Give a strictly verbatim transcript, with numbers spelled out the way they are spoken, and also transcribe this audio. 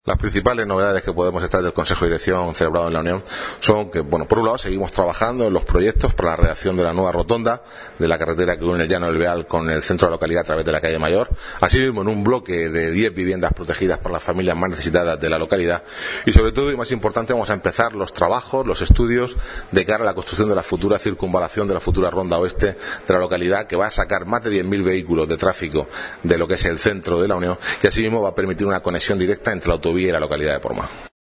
Las principales novedades que podemos extraer del Consejo de Dirección celebrado en la Unión son que, bueno, por un lado seguimos trabajando en los proyectos para la redacción de la nueva rotonda de la carretera que une el Llano del Beal con el centro de la localidad a través de la calle Mayor, asimismo en un bloque de diez viviendas protegidas por las familias más necesitadas de la localidad y sobre todo y más importante vamos a empezar los trabajos, los estudios de cara a la construcción de la futura circunvalación de la futura ronda oeste de la localidad que va a sacar más de diez mil vehículos de tráfico de lo que es el centro de la Unión y asimismo va a permitir una conexión directa entre la autovía y la localidad de Porma.